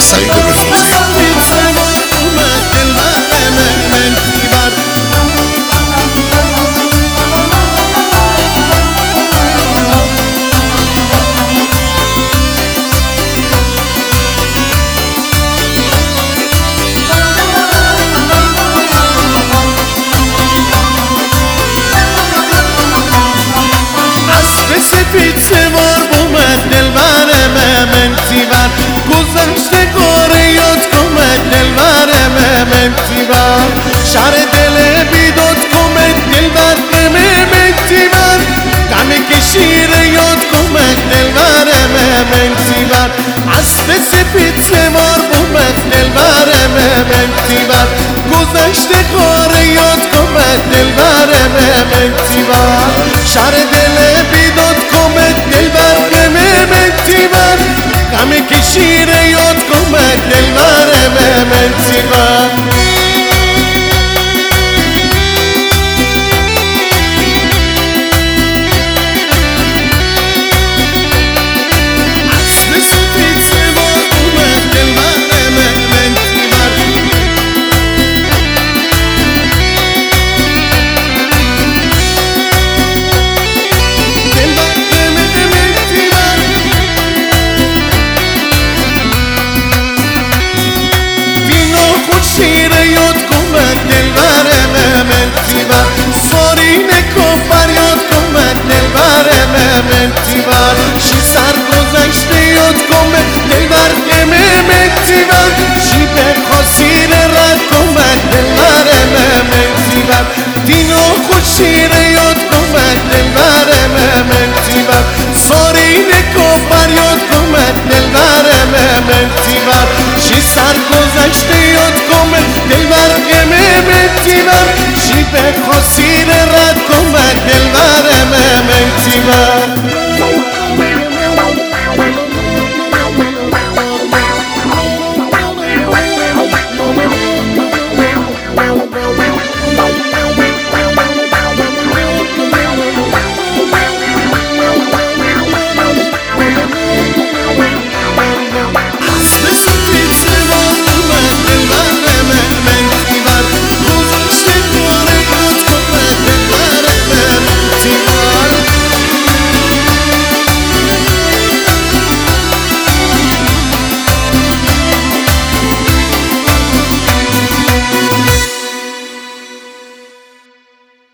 سعید رفیقی. سپید سوار بومد دلبر ممنتی بر گذشته گاره یاد کمد دلبر ممنتی بر شهر دل بیداد کمد دلبر ممنتی بر غم کشیر یاد کمد دلبر ممنتی بر اسب سپید سوار بومد دلبر ممنتی بر گذشته گاره یاد کمد دلبر ممنتی بر شهر دل بیداد کمد دلبر ممنتی بر غم کشیر یاد کمد دلبر ممنتی بر شیر یاد کمد دلبر ممنتی بر سارین کفر یاد کمد دلبر ممنتی بر شی سر گذشته یاد کمد دلبر ممنتی بر شی به خاسیر رد کمد دلبر ممنتی بر دینو خود شیر یاد کمد دلبر ممنتی بر سارین کفر یاد کمد دلبر ممنتی بر شی سر گذشته یاد کمد دلبر ممنتی بر شی به خاسیر